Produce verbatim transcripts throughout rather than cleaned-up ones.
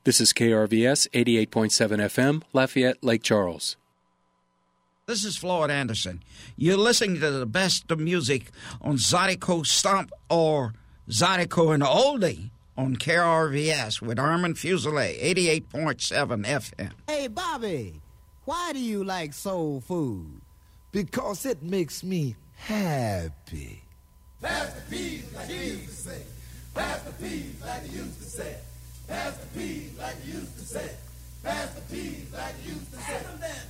This is K R V S eighty-eight point seven F M, Lafayette, Lake Charles. This is Floyd Anderson. You're listening to the best of music on Zydeco Stomp or Zydeco and Oldie on K R V S with Armin Fuselier, eighty-eight point seven F M. Hey, Bobby, why do you like soul food? Because it makes me happy. Pass the peas like you used to say. Pass the peas like you used to say. Pass the peas like you used to say. Pass the peas like you used to say.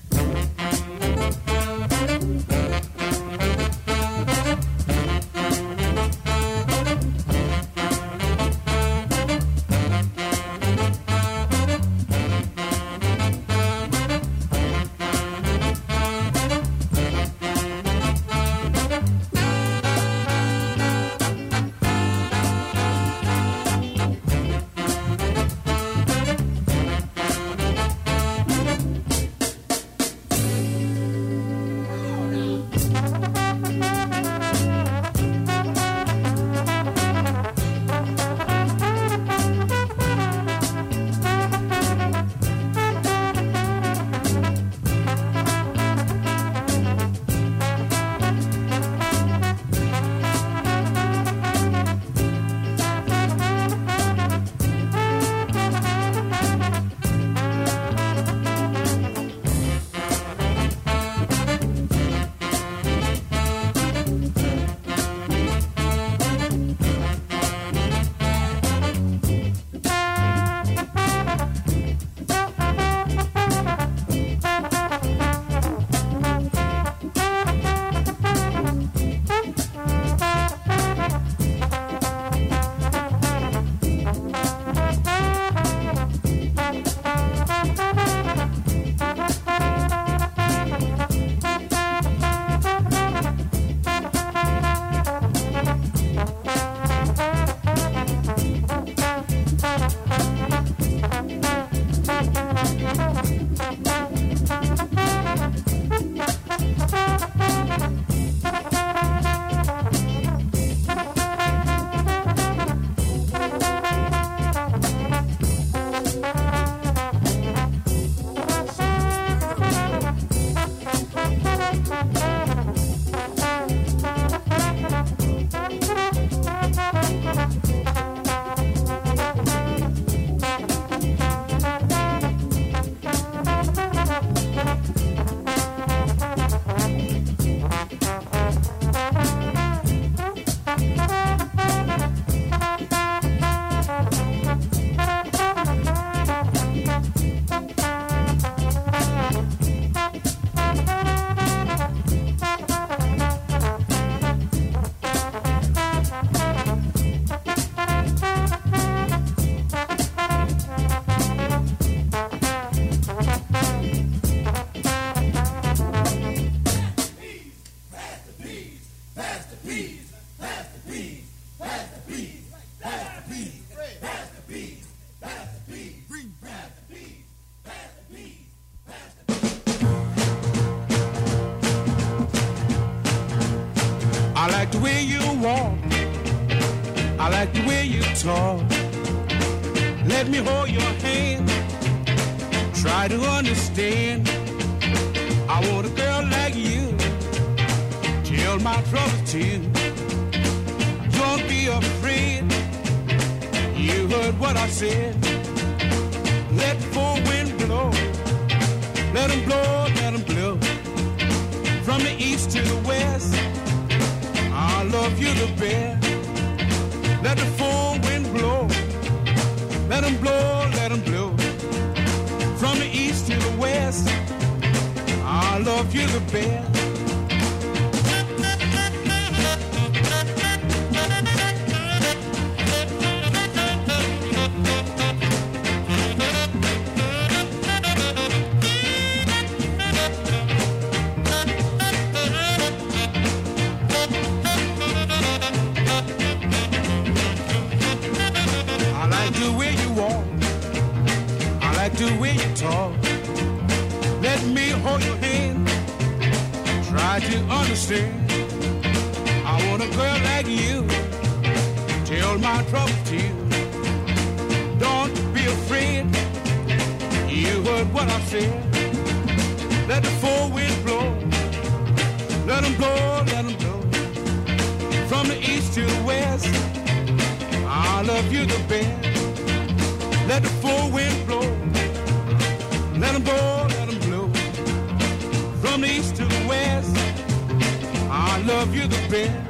I like the way you walk, I like the way you talk. Let me hold your hand, try to understand. I want a girl like you, tell my troubles to. Don't be afraid, you heard what I said. Let the full wind blow, let them blow, let them blow. From the east to the west, I love you the best. Let the full wind blow, let them blow, let them blow. From the east to the west, I love you the best. The way you talk, let me hold your hand, try to understand. I want a girl like you, tell my trouble to you. Don't be afraid, heard what I said. Let the four wind blow. Let them blow, let them blow. From the east to the west, I love you the best. Let the four wind blow. Let them blow, let them blow. From the east to the west, I love you the best.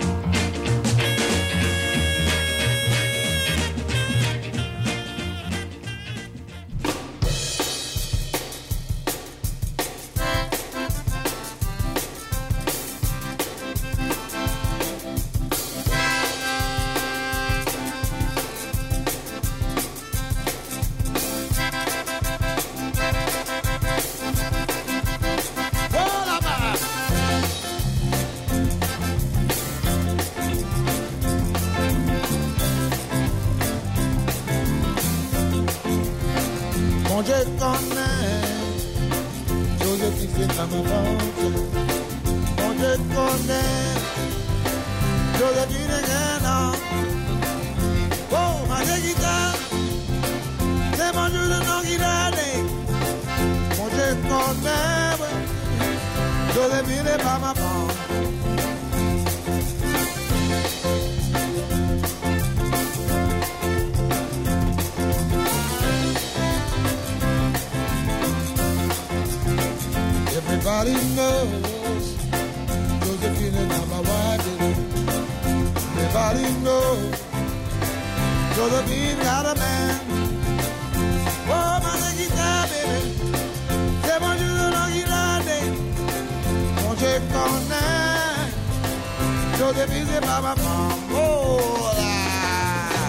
Everybody knows Josephine is my wife, baby. Everybody knows Josephine got a man. Oh, my guitar, baby. C'est bon, je le regarde. Mon Dieu, qu'on est. Josephine, c'est pas ma femme. Oh, là.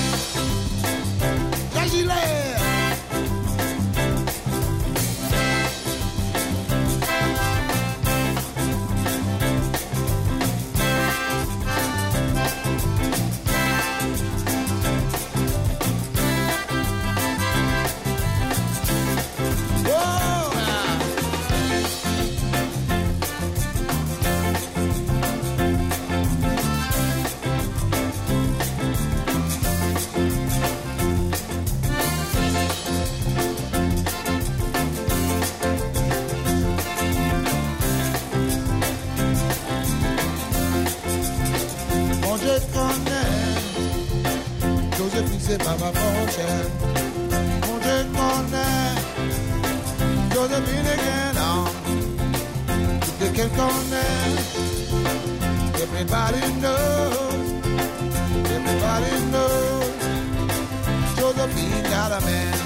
J'agilais. C'est pas ma fortune. Mon Dieu connaît Josephine again on. They can connaît. Everybody knows. Everybody knows. Josephine got a man.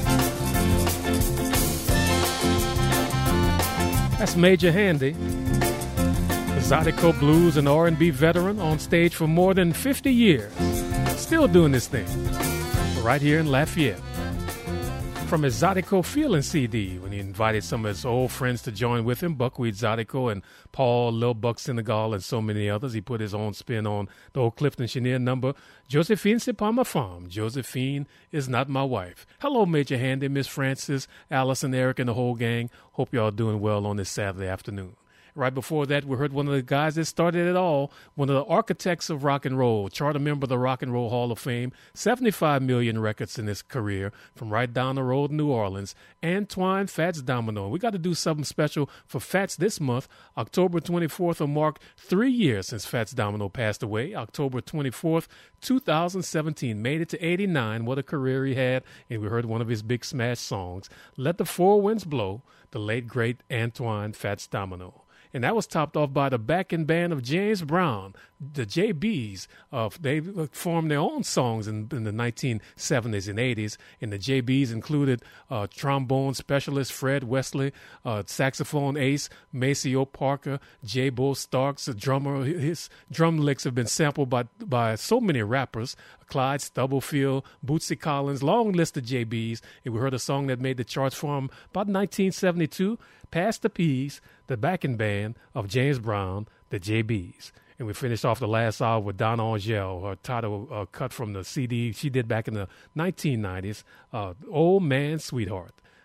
That's Major Handy, the Zydeco blues and R and B veteran on stage for more than fifty years. Still doing this thing right here in Lafayette. From his Zydeco Feeling C D, when he invited some of his old friends to join with him, Buckwheat Zydeco and Paul Lil Buck Senegal and so many others. He put his own spin on the old Clifton Chenier number, Josephine, c'est pas ma femme. Josephine is not my wife. Hello, Major Handy, Miss Francis, Allison, Eric, and the whole gang. Hope y'all doing well on this Saturday afternoon. Right before that, we heard one of the guys that started it all, one of the architects of rock and roll, charter member of the Rock and Roll Hall of Fame, seventy-five million records in his career, from right down the road in New Orleans, Antoine Fats Domino. We got to do something special for Fats this month. October twenty-fourth will mark three years since Fats Domino passed away. October twenty-fourth, two thousand seventeen. Made it to eighty-nine. What a career he had. And we heard one of his big smash songs, Let the Four Winds Blow, the late, great Antoine Fats Domino. And that was topped off by the backing band of James Brown, the J Bs. Uh, they formed their own songs in, in the nineteen seventies and eighties. And the J Bs included uh, trombone specialist Fred Wesley, uh, saxophone ace Maceo Parker, J. Bo Starks, a drummer. His drum licks have been sampled by, by so many rappers. Clyde Stubblefield, Bootsy Collins, long list of J Bs. And we heard a song that made the charts for him about nineteen seventy-two, Pass the Peas, the backing band of James Brown, the J Bs. And we finished off the last hour with Donna Angel, her title uh, cut from the C D she did back in the nineteen nineties, uh, Old Man Sweetheart.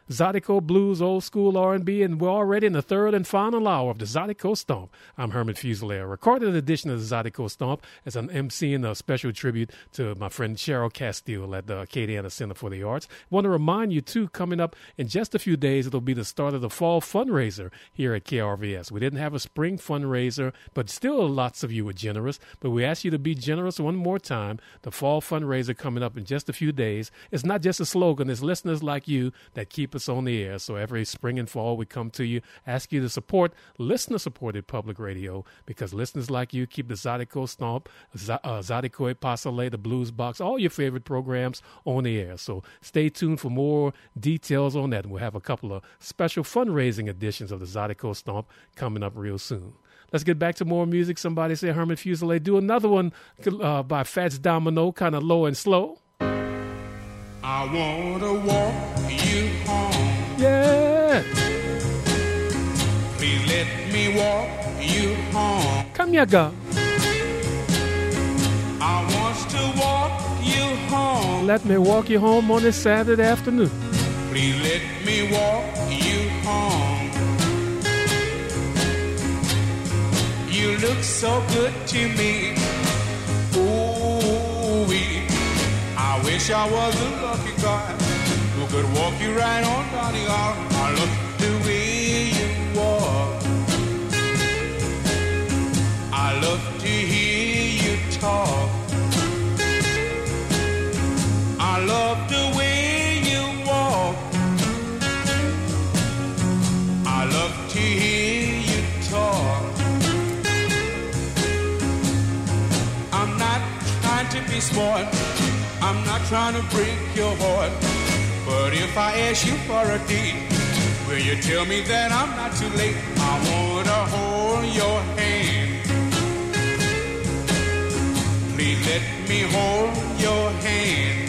Zydeco Blues, old school R and B, and we're already in the third and final hour of the Zydeco Stomp. I'm Herman Fusilier. Recorded edition of the Zydeco Stomp as an M C in a special tribute to my friend Cheryl Castile at the Acadiana Center for the Arts. I want to remind you, too, coming up in just a few days, it'll be the start of the fall fundraiser here at K R V S. We didn't have a spring fundraiser, but still lots of you were generous. But we ask you to be generous one more time. The fall fundraiser coming up in just a few days. It's not just a slogan. It's listeners like you that keep us on the air. So every spring and fall we come to you, ask you to support listener-supported public radio, because listeners like you keep the Zydeco Stomp, Z- uh, Zydeco Pasole, the Blues Box, all your favorite programs on the air. So stay tuned for more details on that. And we'll have a couple of special fundraising editions of the Zydeco Stomp coming up real soon. Let's get back to more music. Somebody say Herman Fusilier. Do another one uh, by Fats Domino, kind of low and slow. I want to walk you home. Yeah. Please let me walk you home. Come here, girl. I want to walk you home. Let me walk you home on this Saturday afternoon. Please let me walk you home. You look so good to me. Ooh-wee. I wish I was a lucky guy who could walk you right on down the aisle. I love the way you walk. I love to hear you talk. I love the way you walk. I love to hear you talk. I'm not trying to be smart. I'm not trying to break your heart. But if I ask you for a date, will you tell me that I'm not too late? I want to hold your hand. Please let me hold your hand.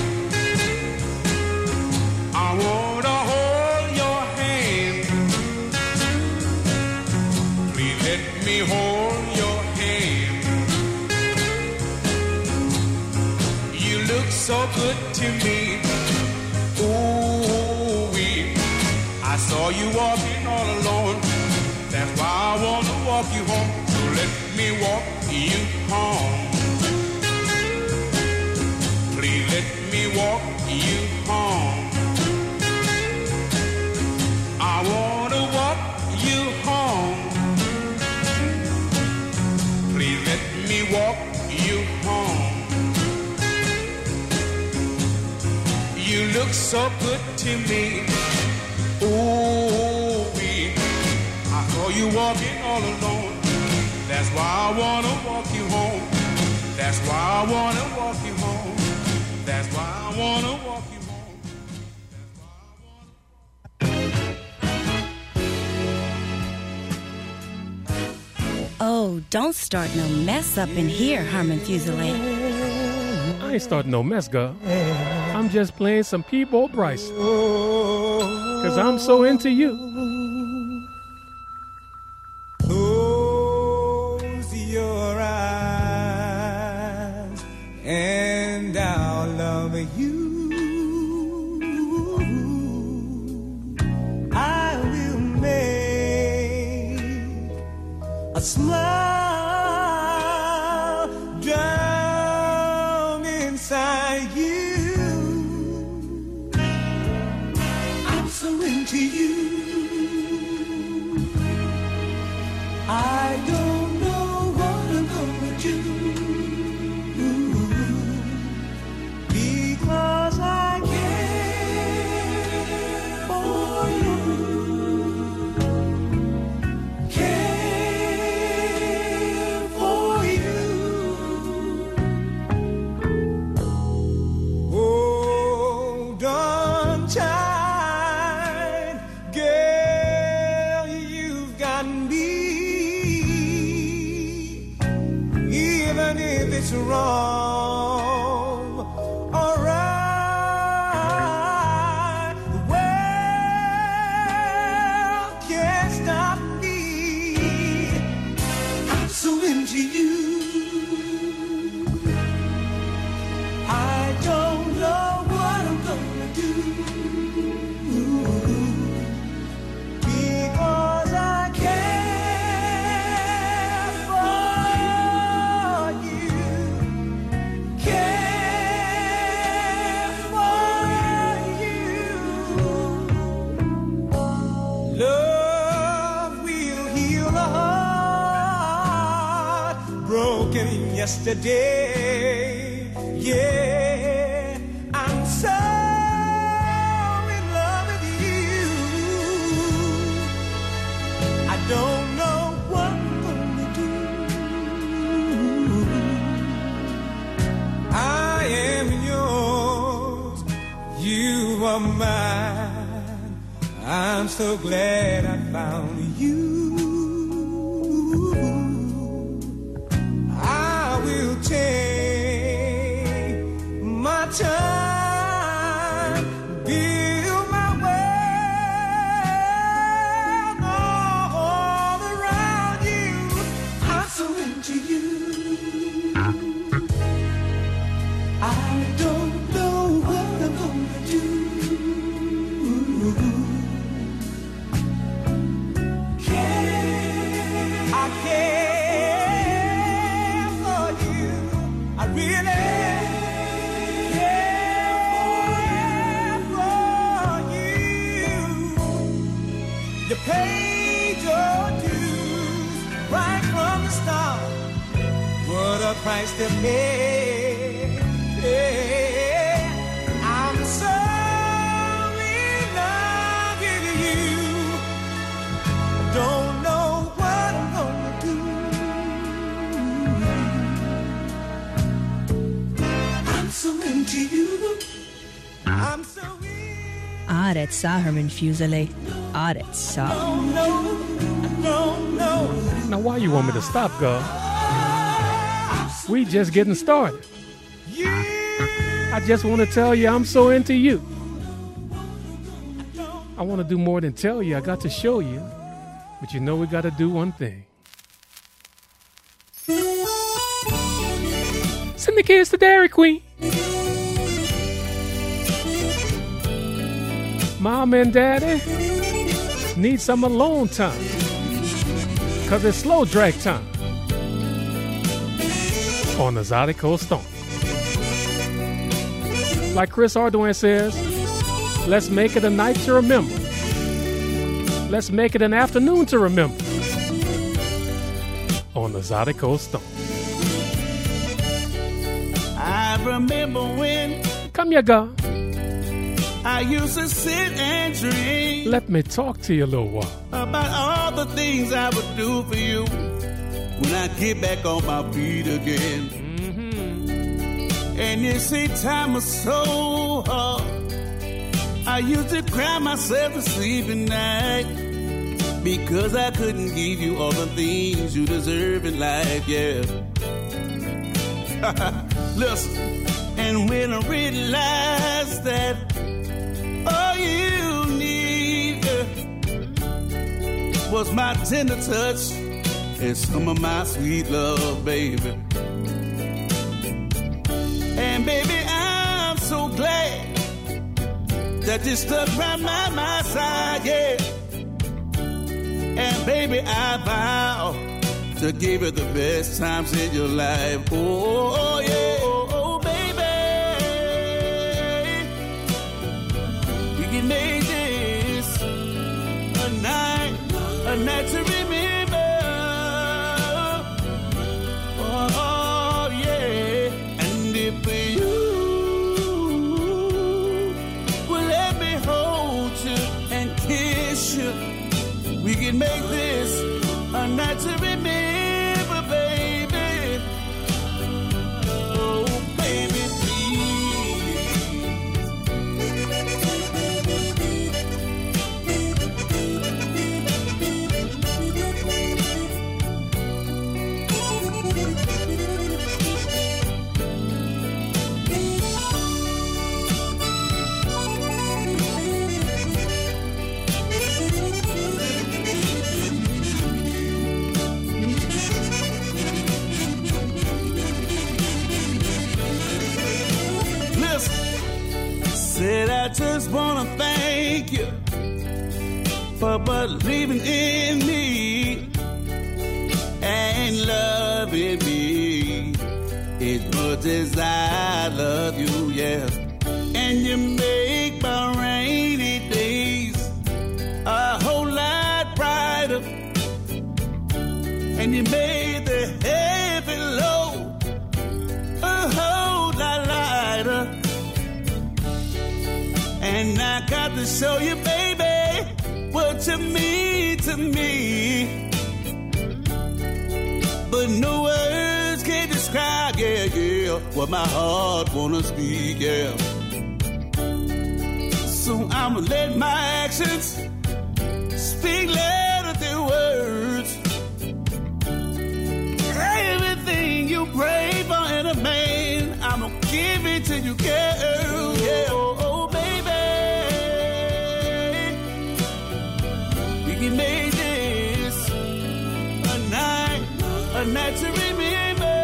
I want to hold your hand. Please let me hold your hand. You look so good to me. Ooh-wee. I saw you walking all alone. That's why I want to walk you home. So let me walk you home. Please let me walk you home. I want to walk you home. Please let me walk you home. You look so good to me. Ooh-wee. I saw you walking all alone. That's why I want to walk you home. That's why I want to walk you home. That's why I want to walk you home. Oh, don't start no mess up in here, Herman Fusilier. I ain't starting no mess, girl. I'm just playing some Peabo Bryce. Cause I'm so into you. Close your eyes and I'll love you. I will make a smile drown inside you. I'm so into you. I don't know what I'm gonna do, because I care for you, care for you. Hold on tight, yesterday. Yeah, I'm so in love with you. I don't know what I'm gonna do. I am yours, you are mine. I'm so glad I found you. I will take my time, build my world all around you. I'm so into you. I don't know what I'm gonna do. Care, I care for you. I really care for you. You paid your dues right from the start. What a price to pay. I'm so in love with you. Don't know what I'm gonna do. I'm so into you. I'm so in. Aretsa, Herman Fuseli. Aretsa. Don't know. I don't know. Now, why you want me to stop, God? We just getting started. I just want to tell you I'm so into you. I want to do more than tell you. I got to show you. But you know we got to do one thing. Send the kids to Dairy Queen. Mom and Daddy need some alone time. Because it's slow drag time. On the Zydeco Stomp. Like Chris Ardoin says, let's make it a night to remember. Let's make it an afternoon to remember. On the Zydeco Stomp. I remember when Come here, God. I used to sit and dream Let me talk to you a little while. about all the things I would do for you when I get back on my feet again. Mm-hmm. And you see, time was so hard. I used to cry myself to sleep at night because I couldn't give you all the things you deserve in life, yeah. Listen, and when I realized that all you need uh, was my tender touch and some of my sweet love, baby. And baby, I'm so glad that you stuck by my, my side, yeah. And baby, I vow to give you the best times in your life. Oh, oh yeah, oh, oh baby. We can make this a night, a night to remember. Oh, oh yeah. And if you will let me hold you and kiss you, we can make this a night to remember, baby. Oh, baby, said I just wanna thank you for believing in me and loving me as much as I love you, yeah. And you make my rainy days a whole lot brighter, and you made the heavy load And I got to show you, baby, what you mean to me. But no words can describe, yeah, yeah, what my heart wanna speak, yeah. So I'ma let my actions speak louder than words. Everything you pray for in a man, I'ma give it to you, girl, yeah. Oh, oh baby, we can make this a night, a night to remember.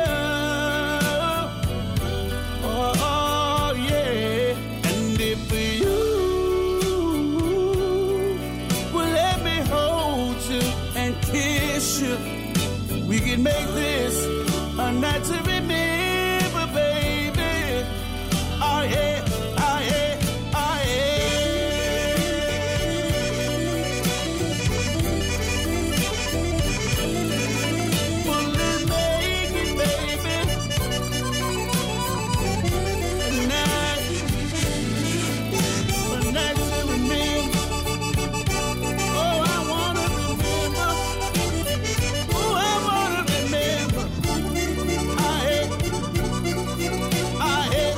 Oh, oh yeah. And if you will let me hold you and kiss you, we can make this a night to remember, baby. Oh yeah, oh yeah, oh yeah. Well, let's make it, baby. A night, a night to remember. Oh, I wanna remember. Oh, I wanna remember. I hate, I hate.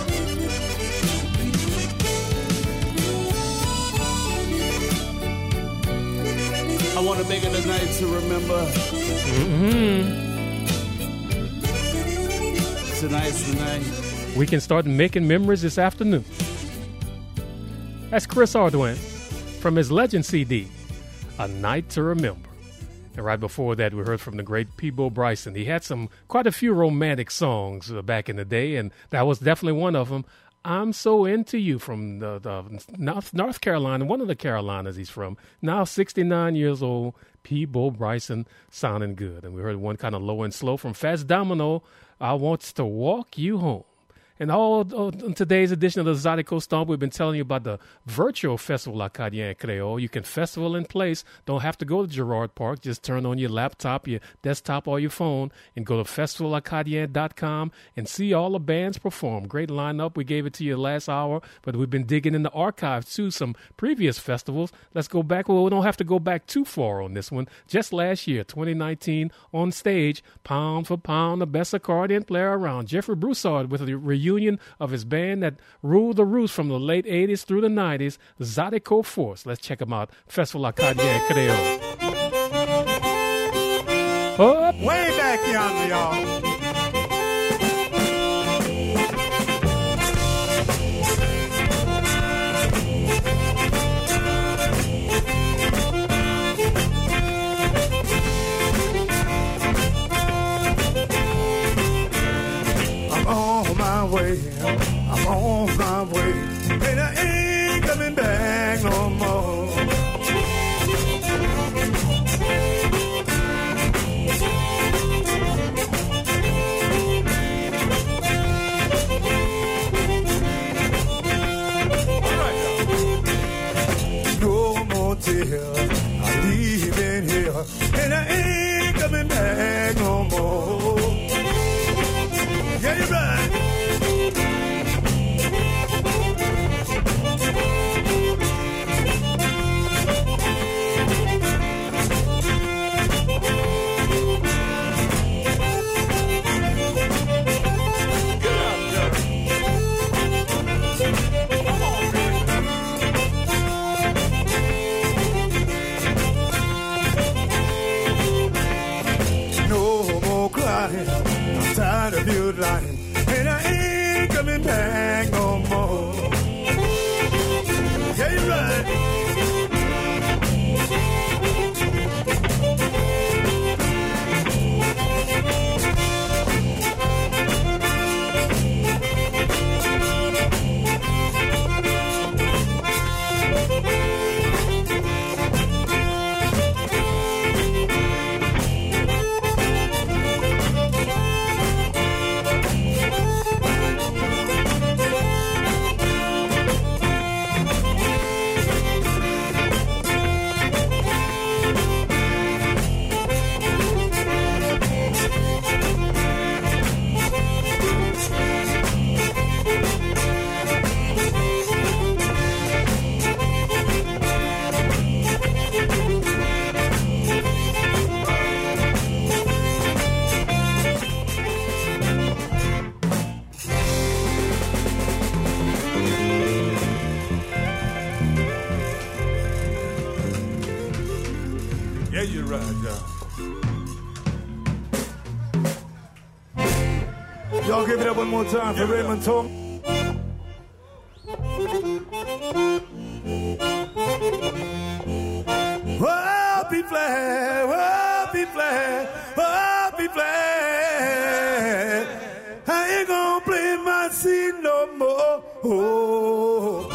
I wanna make it a night to remember. Mm-hmm. Tonight's the night. We can start making memories this afternoon. That's Chris Hardwick from his Legend C D, A Night to Remember. And right before that, we heard from the great Peabo Bryson. He had some quite a few romantic songs uh, back in the day, and that was definitely one of them. I'm So Into You from the, the North, North Carolina, one of the Carolinas he's from. Now sixty-nine years old, Peabo Bryson, sounding good. And we heard one kind of low and slow from Fats Domino, I Wants to Walk You Home. And all uh, in today's edition of the Zydeco Stomp, we've been telling you about the virtual Festival Acadien Creole. You can festival in place. Don't have to go to Girard Park. Just turn on your laptop, your desktop, or your phone and go to festival acadien dot com and see all the bands perform. Great lineup. We gave it to you last hour, but we've been digging in the archives to some previous festivals. Let's go back. Well, we don't have to go back too far on this one. Just last year, twenty nineteen, on stage, pound for pound, the best accordion player around. Jeffrey Broussard with a reunion of his band that ruled the roost from the late eighties through the nineties, Zydeco Force. Let's check them out. Festival Acadien Creole. Up. Way back yonder, y'all. Way. I'm on my way, and I ain't coming back no more. on, give it up one more time for Raymond Tom. Oh, be glad, oh, be glad, oh, be glad. I ain't gonna play my scene no more. Oh.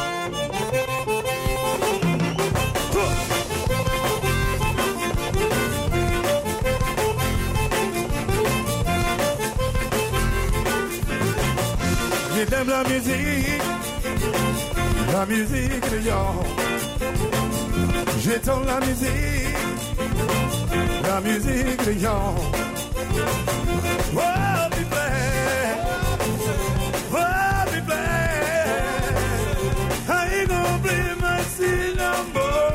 Je t'aime la musique, la musique de y'all. Je t'aime la musique, la musique de y'all. Oh, be glad, oh, be glad. I ain't gonna play my scene no more.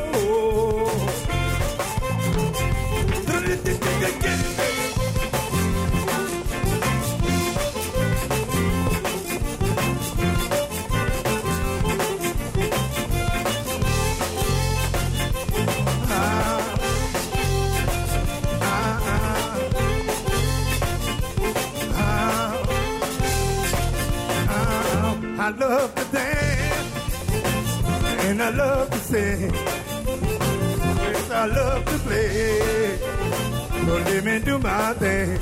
I love to dance and I love to sing. Yes, I love to play. So let me do my thing.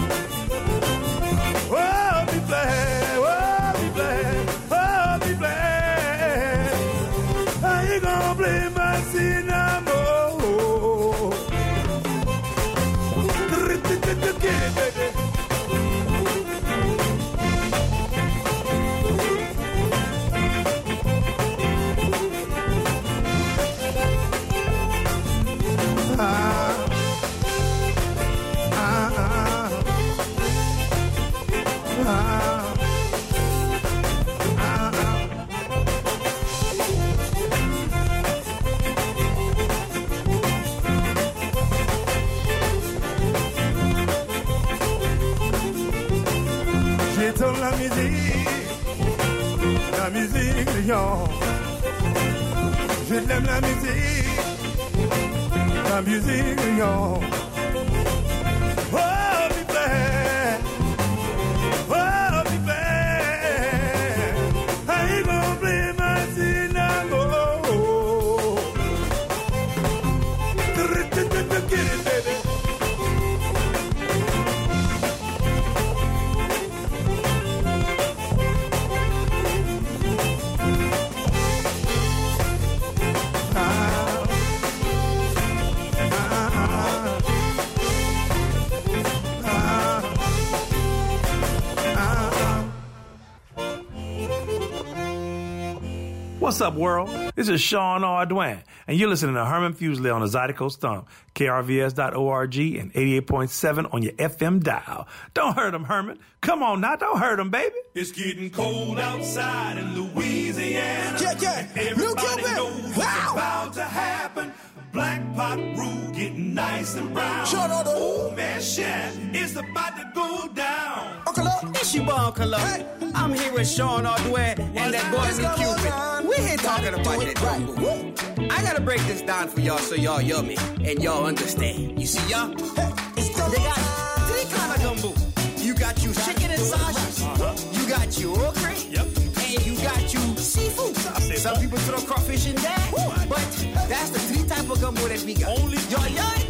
Oh, be glad, oh, be glad, oh, be glad. I ain't gonna play my scene no more. Get it, baby. La musique, la musique de y'all. Je l'aime la musique, la musique de y'all. Oh, be glad, oh, be glad. I ain't gonna play my scene no more. Get it, baby. What's up, world? This is Sean Ardoin, and you're listening to Herman Fuselier on the Zydeco Stomp, K R V S dot org and eighty-eight point seven on your F M dial. Don't hurt him, Herman. Come on now, don't hurt him, baby. It's getting cold outside in Louisiana. Yeah, yeah. Everybody knows what's about to happen. Black pot rule getting nice and brown. Shut up, old man Shan is about to go down. Uncle Up, it's your boy Uncle Up. Hey. I'm here with Sean Ardoin and that boy from Cupid. We're here talking about that gumbo. I gotta break this down for y'all so y'all yummy and y'all understand. You see y'all? Hey, they got three kind of gumbo. You got your chicken and sausage. Uh-huh. You got your okra. Yep. And you got your seafood. Some people throw crawfish in there, but that's the three type of gumbo that we got. Only y'all young.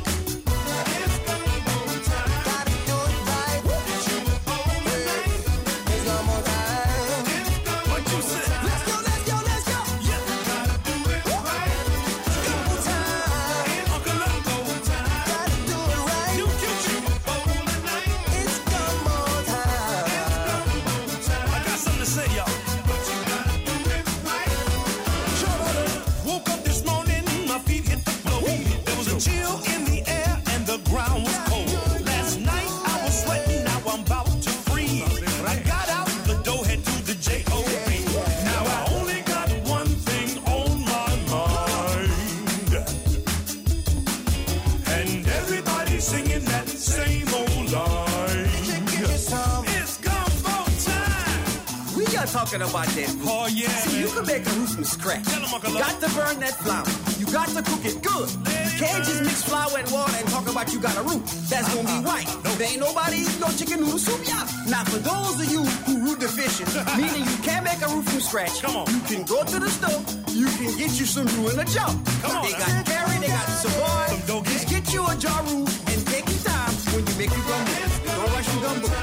Talking about that. Oh, yeah. See, man. you can make a roux from scratch. Tell him, Uncle you got to burn that flour. You got to cook it good. can't just mix flour and water and talk about you got a root. That's gonna be white. There ain't nobody eating no chicken noodle soup, y'all. Now for those of you who root deficient, meaning you can't make a roux from scratch. Come on. You can go to the store, you can get you some roux in a jar. Come on. They got curry, they got Savoy. Just get you a jar roux and take your time when you make your gumbo. Don't rush your gumbo.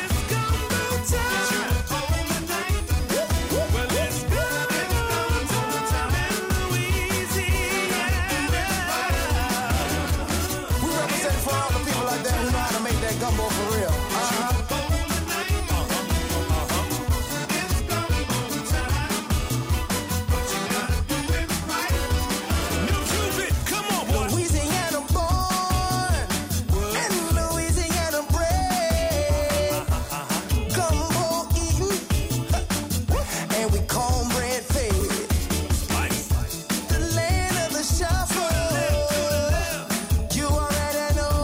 Gumbo for real. Uh-huh. Louisiana born and Louisiana bred. Gumbo eating and we cornbread fed. The land of the shuffle. You already know.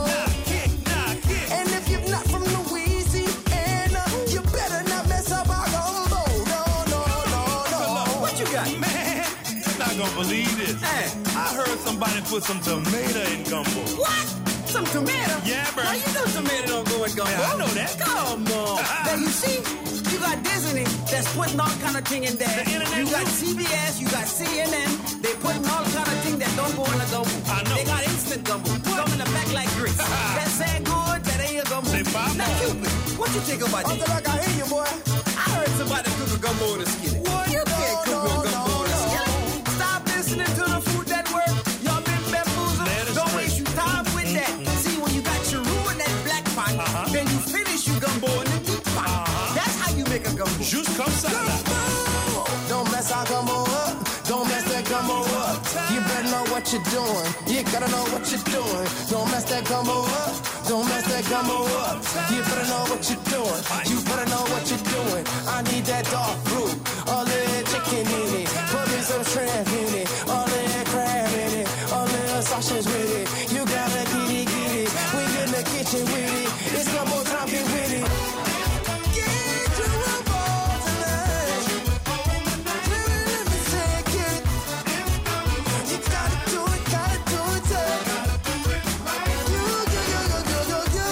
Gonna believe this. Hey. I heard somebody put some tomato in gumbo. What? Some tomato? Yeah, bro. Now you know tomato don't go in gumbo. Man, I know that. Come on. Now you see, you got Disney that's putting all kind of thing in there. The internet you got C B S, you got C N N. They putting all kind of thing that don't go in the gumbo. I know. They got instant gumbo. Come in the back like grits. That sound good, that ain't a gumbo. Now Cupid, what you think about that? Uncle, like I hear you, boy. I heard somebody cook a gumbo in a skillet. What? You can't no, cook no, a gumbo no, in a skillet. no. Stop listening to the Food Network. Y'all been bamboozled. Don't waste your time with that. See, when you got your roux in that black pot, uh-huh. then you finish your gumbo in the deep pot. Uh-huh. That's how you make a gumbo. Juste comme ça. Don't mess our gumbo up. Don't mess that gumbo up. You better know what you're doing. You gotta know what you're doing. Don't mess that gumbo up. Don't mess that gumbo up. You better know what you're doing. You better know what you're doing. I need that dark roux. All that chicken in it. Put me some shrimp in it. All that crab in it. All that sausage with it. You gotta get it, get it. We in the kitchen with it. It's gumbo time, get with it. Get your gumbo tonight. Let me take it. You gotta do it, gotta do it, yeah. You, you, you, you, you, you, you,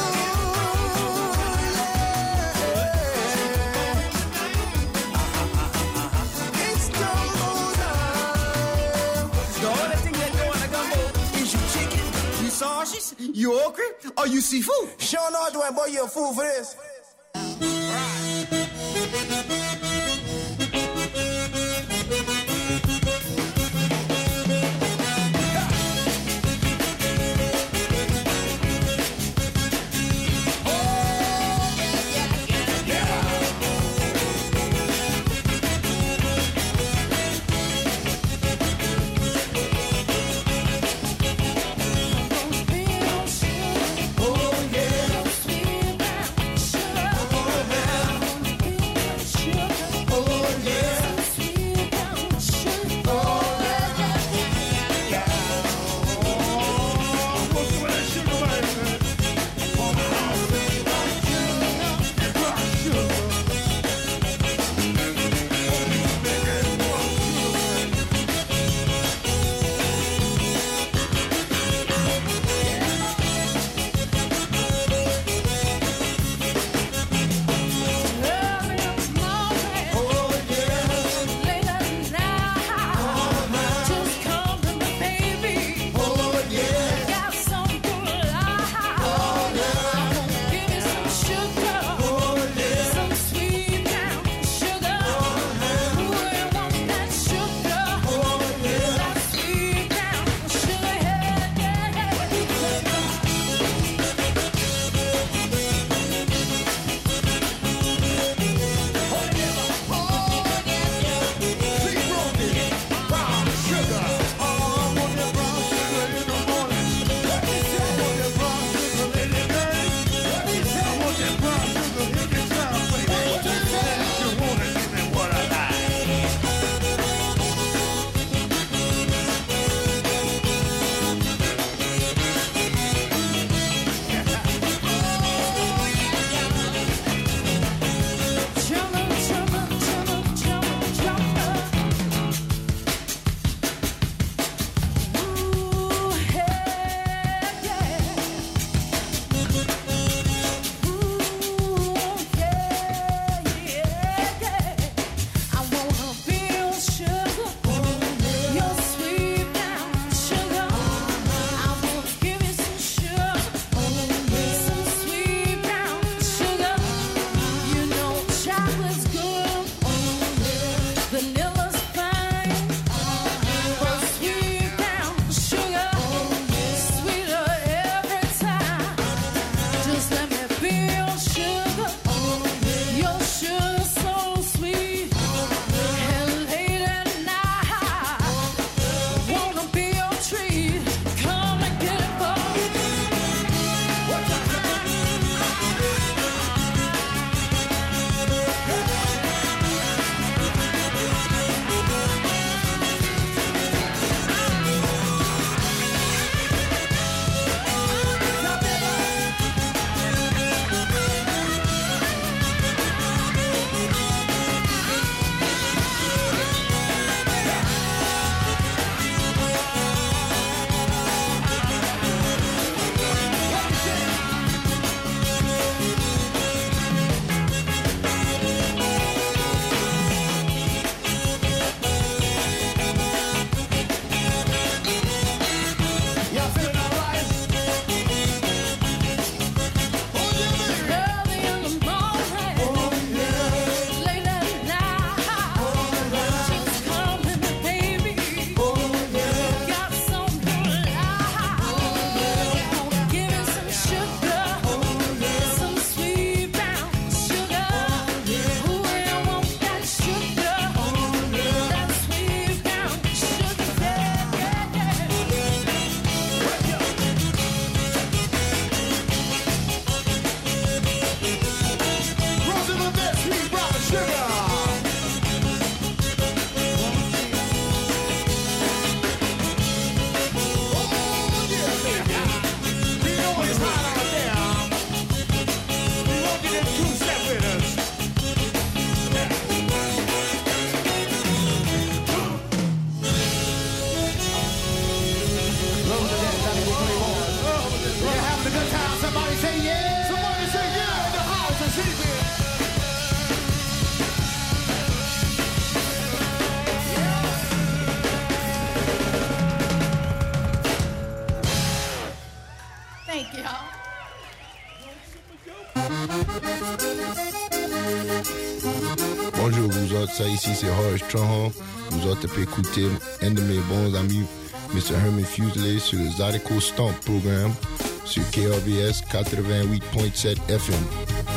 yeah. It's gumbo time. The only thing that go in a gumbo is your chicken, your sausages, your okra, or your seafood. Sean Ordway, boy, you're a fool for this. Oh yeah. say yeah. Somebody say yeah in the house. I see it. Thank you. Bonjour vous autres, ça ici c'est Horace Stronghold. Vous autres pouvez écouter un de mes bons amis, mister Herman Fuselier, sur le Zydeco Stomp Programme sur K R V S quatre-vingt-huit point sept F M.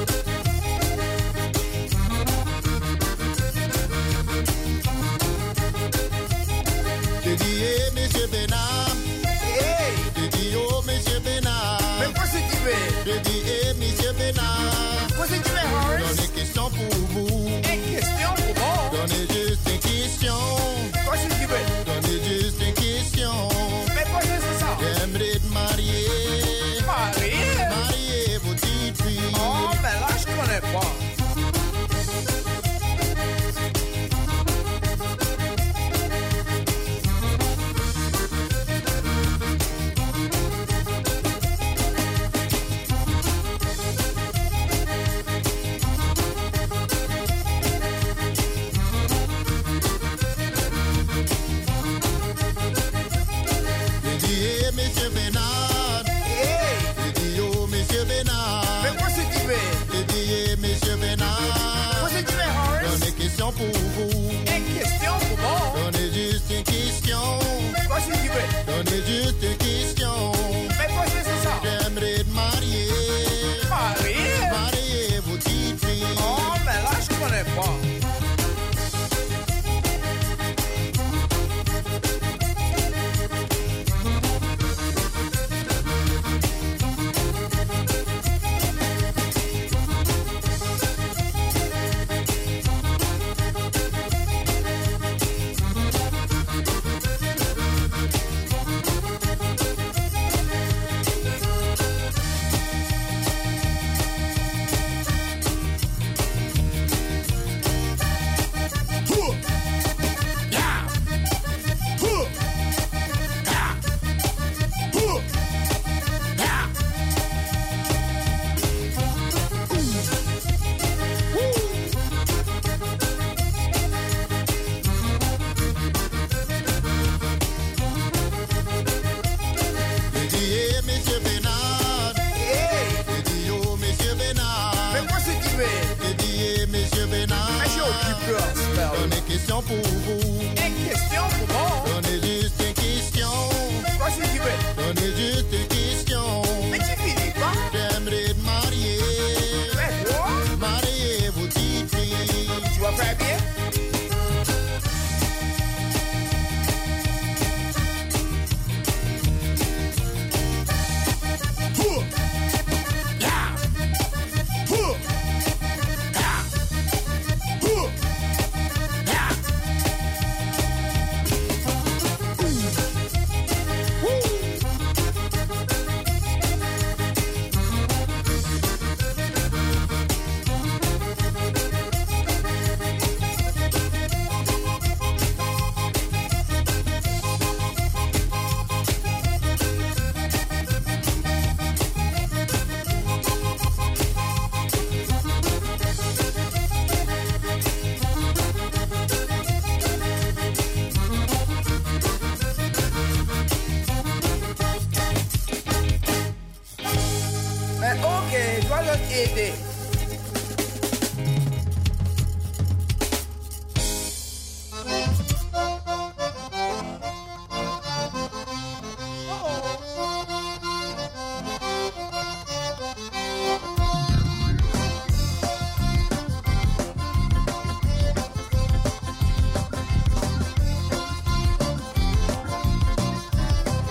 J'ai dit, hey, monsieur Benham. Hey. J'ai dit, oh, monsieur Benham. Mais quoi c'est qui fait? J'ai dit, hey, monsieur Benham. Quoi c'est qui fait, Horace? J'en ai une question pour vous. Une question pour moi? J'en ai juste une question. Quoi c'est qui fait? J'en ai juste une question. Mais quoi c'est ça? J'aimerais te marier. Marier? Marier vos petites filles. Oh, mais là, je connais pas. Pour vous. Une question pour moi? Donnez juste une question. Mais quoi c'est qui veut? Donnez juste une question. Mais quoi c'est ça? J'aimerais te marier. Marier? Marier vos petites filles. Oh, mais là, je connais pas.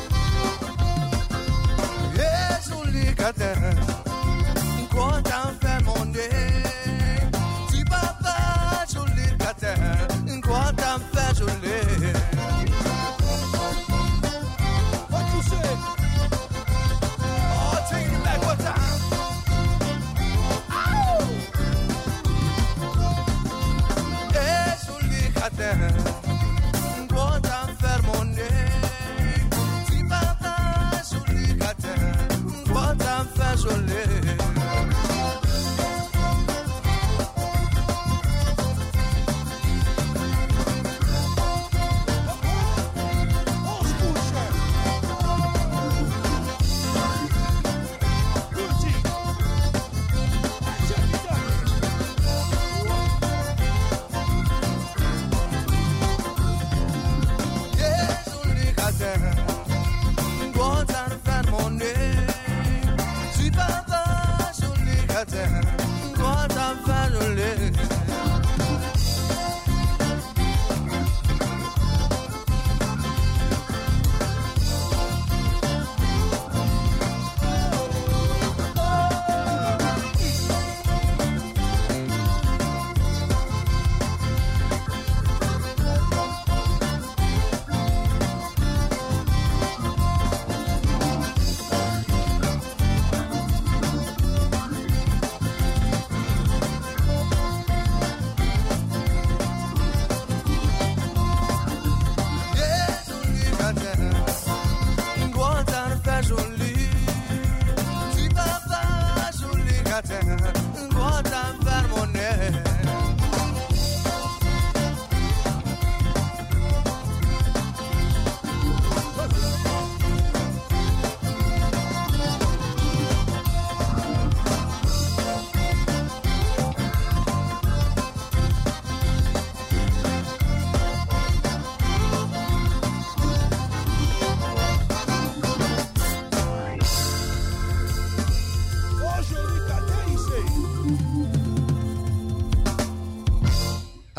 Enquanto a fé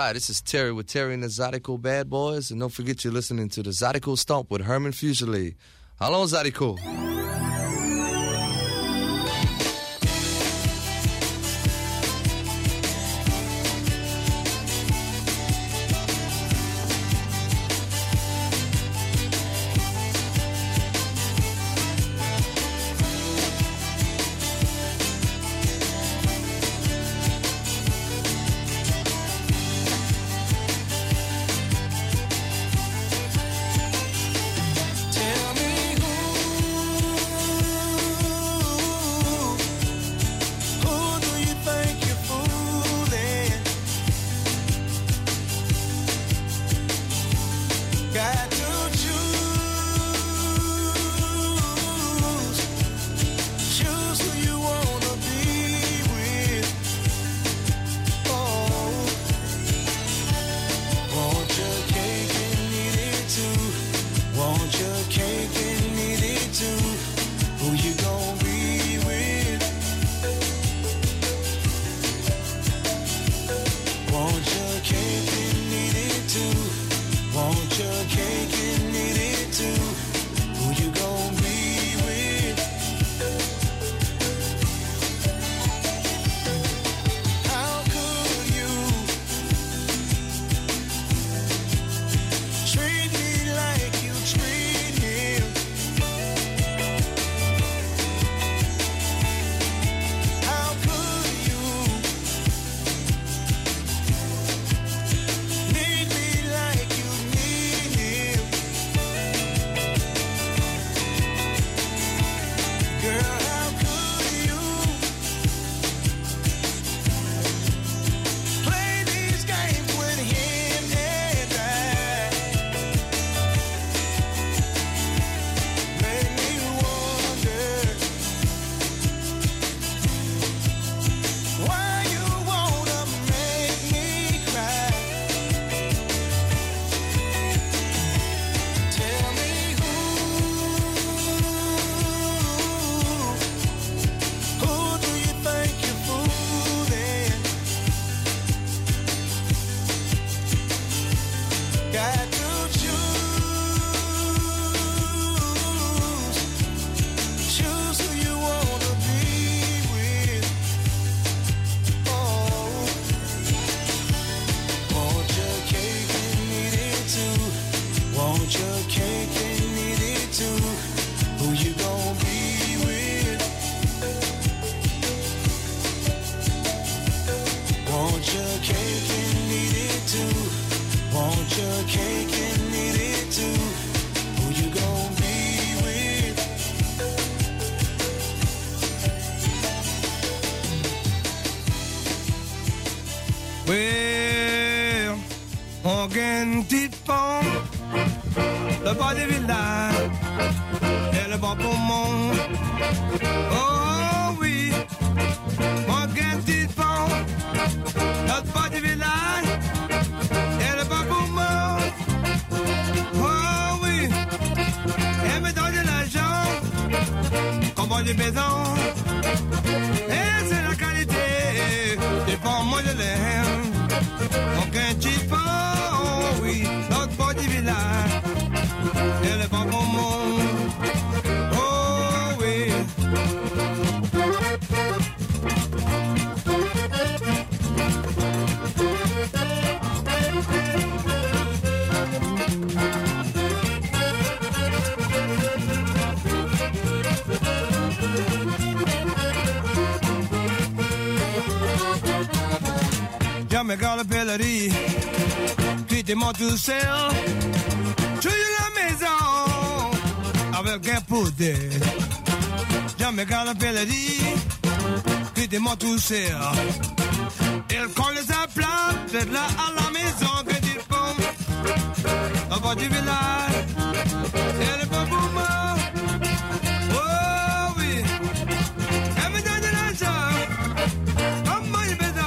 Hi, this is Terry with Terry and the Zydeco Bad Boys, and don't forget you're listening to the Zydeco Stomp with Herman Fuselier. Hallo Zydeco. Well, Morgan Tipon, le bas des villages, et le bon poumon. Oh oui, Morgan Tipon, le bas des villages, et le bon poumon. Oh oui, elle me donne de l'argent, comme bon des maisons. Et c'est la qualité des pommes de l'air. Aucun type, oh oui, l'autre bord du village, elle est pas pour monde, oh oui. Me gala pellerie, quittez-moi tout seul, je suis la maison avec un poudre. Jamais gala pellerie, quittez-moi tout seul. Elle colle sa plate, c'est là à la maison que tu pommes. Au bord du village, elle est pas pour moi. Oh oui, elle me donne de l'argent, comme moi j'ai besoin.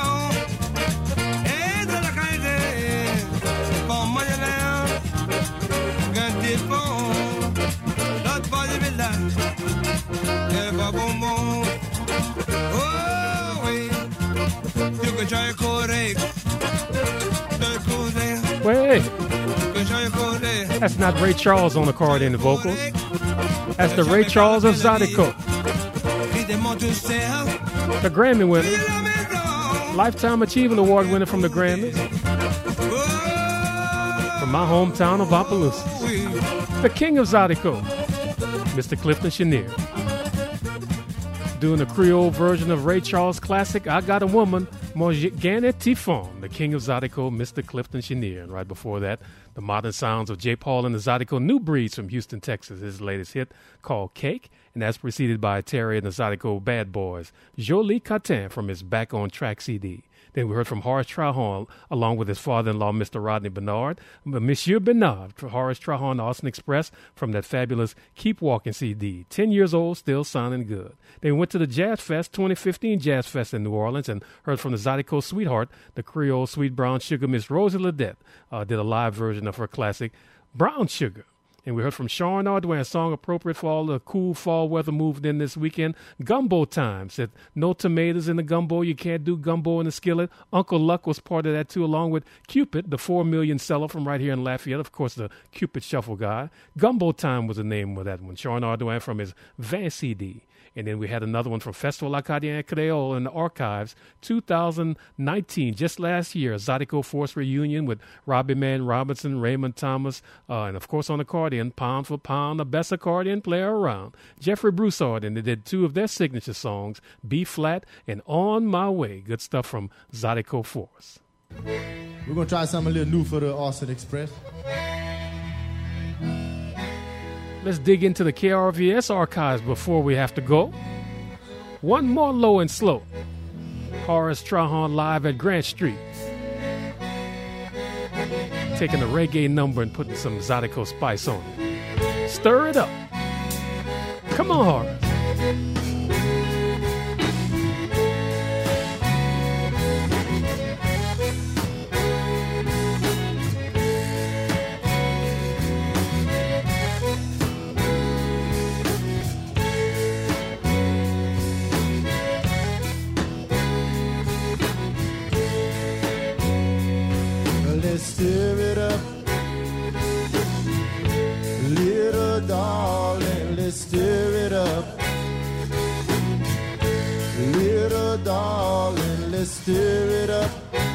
Oh oui, you can try correct. The That's not Ray Charles on accordion and vocals. That's the Ray Charles of Zydeco. The Grammy winner, Lifetime Achievement Award winner from the Grammys, from my hometown of Opelousas. The king of Zydeco, Mister Clifton Chenier, doing a Creole version of Ray Charles' classic I Got a Woman, Mon Gane Tifon, the king of Zydeco, Mister Clifton Chenier. And right before that, the modern sounds of J. Paul and the Zydeco New Breeds from Houston, Texas, his latest hit called Cake. And that's preceded by Terry and the Zydeco Bad Boys, Jolie Catin from his Back on Track C D. Then we heard from Horace Trahan, along with his father-in-law, Mister Rodney Bernard, Monsieur Bernard, Horace Trahan, Austin Express, from that fabulous Keep Walking C D. Ten years old, still sounding good. They went to the Jazz Fest, twenty fifteen Jazz Fest in New Orleans, and heard from the Zydeco Sweetheart, the Creole Sweet Brown Sugar, Miss Rosie Ledette, uh, did a live version of her classic, Brown Sugar. And we heard from Sean Ardwin, a song appropriate for all the cool fall weather moved in this weekend. Gumbo Time. Said, no tomatoes in the gumbo. You can't do gumbo in the skillet. Uncle Luck was part of that, too, along with Cupid, the four million seller from right here in Lafayette. Of course, the Cupid Shuffle guy. Gumbo Time was the name of that one. Sean Ardwin from his Van C D. And then we had another one from Festival Acadien Creole in the archives, two thousand nineteen, just last year, Zydeco Force reunion with Robbie Man Robinson, Raymond Thomas, uh, and of course on accordion, pound for pound, the best accordion player around, Jeffrey Broussard. And they did two of their signature songs, B Flat and On My Way. Good stuff from Zydeco Force. We're going to try something a little new for the Austin Express. Let's dig into the K R V S archives before we have to go. One more low and slow. Horace Trahan live at Grant Street. Taking a reggae number and putting some Zydeco spice on it. Stir it up. Come on, Horace. Stir it up, little darling, let's stir it up. Little darling, let's stir it up.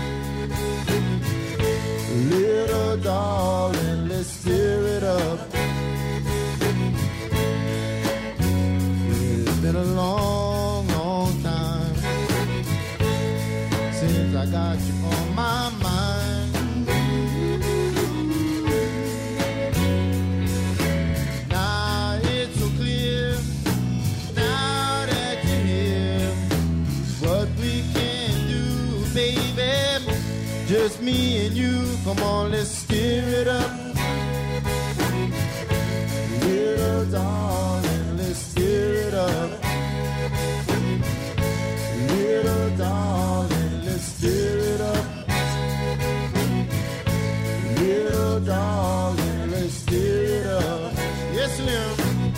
Little darling, let's stir it up. It's been a long, long time since I got you on my mind. Just me and you, come on, let's stir it up. Little darling, let's stir it up. Little darling, let's stir it up. Little darling, let's stir it up. Yes, Slim.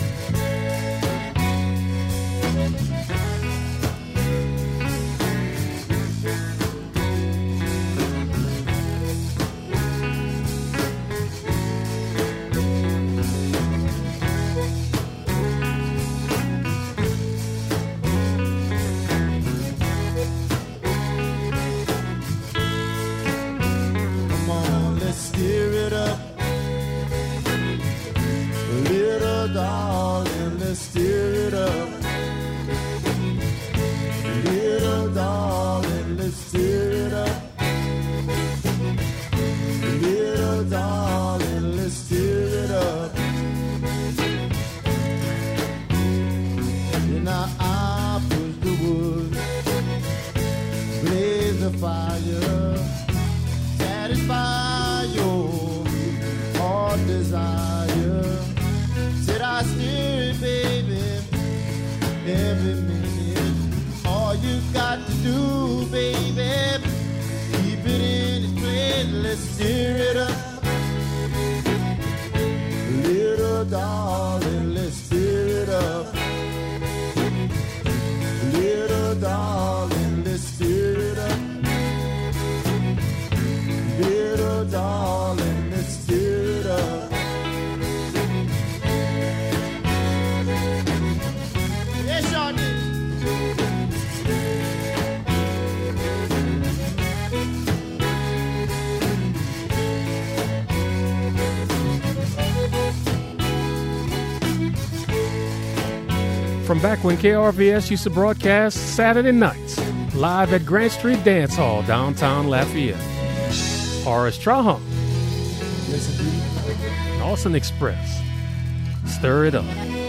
Darling, let's stir it up. Little darling, let's stir it up. Little darling, let's stir it up. And now I push the wood, blaze the fire, satisfy your heart desire. I stir it, baby, every minute. All you got to do, baby, keep it in its place. Let's stir it up. Little darling, let's stir it up. Little darling, let's stir it up. Little darling, let's stir it up. From back when K R V S used to broadcast Saturday nights, live at Grant Street Dance Hall, downtown Lafayette. Horace Trahan. Austin Express. Stir it up.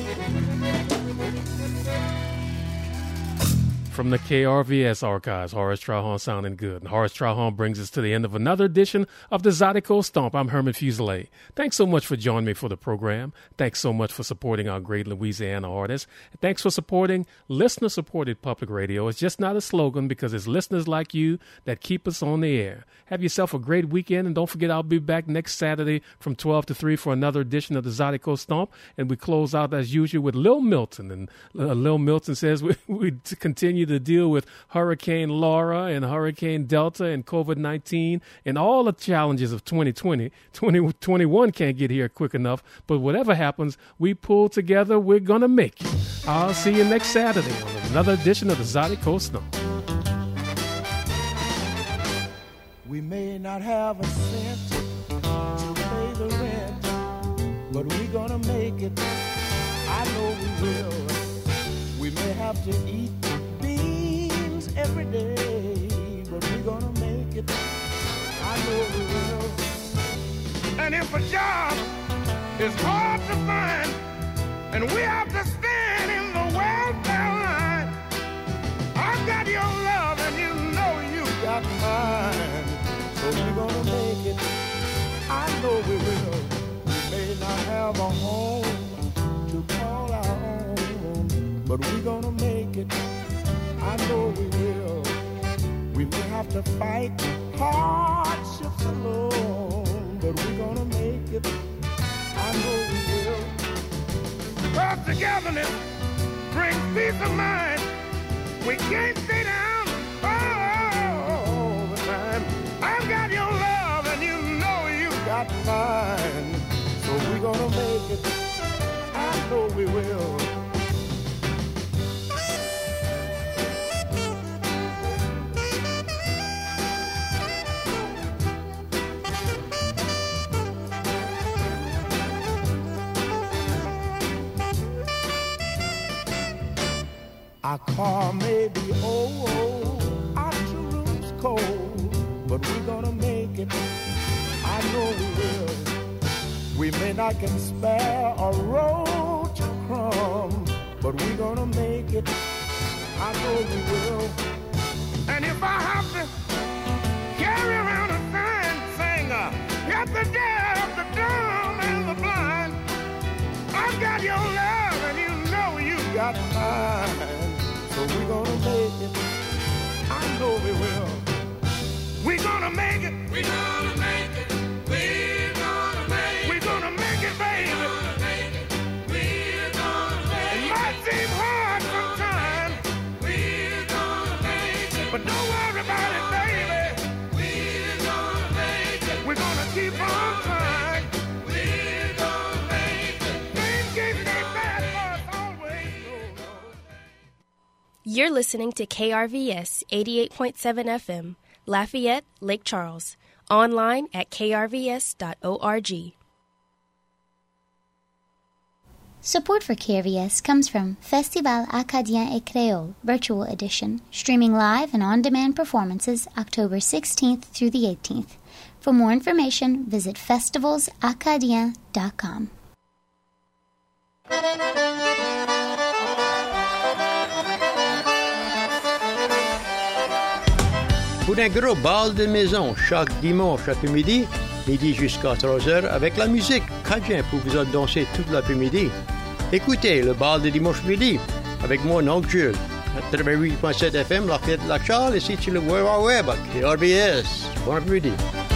From the K R V S archives, Horace Trahan sounding good. And Horace Trahan brings us to the end of another edition of the Zydeco Stomp. I'm Herman Fuselier. Thanks so much for joining me for the program. Thanks so much for supporting our great Louisiana artists. And thanks for supporting listener-supported public radio. It's just not a slogan because it's listeners like you that keep us on the air. Have yourself a great weekend, and don't forget I'll be back next Saturday from twelve to three for another edition of the Zydeco Stomp. And we close out as usual with Lil Milton. And uh, Lil Milton says we, we continue to deal with Hurricane Laura and Hurricane Delta and COVID nineteen and all the challenges of twenty twenty. twenty twenty-one can't get here quick enough, but whatever happens, we pull together, we're going to make it. I'll see you next Saturday on another edition of the Zydeco Stomp. We may not have a cent to pay the rent, but we're gonna make it. I know we will. We may have to eat beans every day, but we're gonna make it. I know we will. And if a job is hard to find, and we have to stand in the welfare line, I've got your love and you know you got mine. So we're gonna make it. I know we will. We may not have a home to call our own, but we're gonna make it. I know we will. We may have to fight hardships alone, but we're gonna make it. I know we will. Our togetherness brings peace of mind. We can't stay down all the time. I've got your love and you know you got mine. So we're gonna make it. I know we will. Our car may be old, our two rooms cold, but we're gonna make it. I know we will. We may not can spare a road to crumb, but we're gonna make it. I know we will. And if I have to carry around a sign saying, uh, help the deaf, the dumb, and the blind, I've got your love and you know you got mine. So we're gonna make it. I know we will. We're gonna make it. We're gonna make it. We're gonna make it. We're gonna make it, baby. We're gonna make it. We're gonna make it. It might seem hard sometimes. We're gonna make it. But don't worry about it, baby. We're gonna make it. We're gonna keep on trying. We're gonna make it. Things can't stay bad for us always. No, no. You're listening to K R V S eighty-eight point seven F M, Lafayette, Lake Charles. Online at k r v s dot org. Support for K R V S comes from Festival Acadien et Créole Virtual Edition, streaming live and on-demand performances October sixteenth through the eighteenth. For more information, visit festivals acadien dot com. Pour un gros bal de maison chaque dimanche après-midi, midi jusqu'à trois heures, avec la musique cajun pour vous danser toute l'après-midi. Écoutez le bal de dimanche midi avec moi, Oncle Jules, quatre-vingt-huit point sept F M, Lafayette Lac Charles, ici sur le World Wide Web, K R V S. Bon après-midi.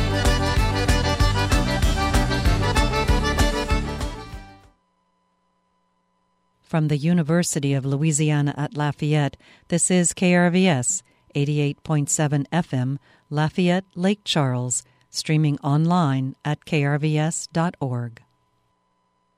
From the University of Louisiana at Lafayette, this is K R V S, eighty-eight point seven F M, Lafayette, Lake Charles, streaming online at k r v s dot org.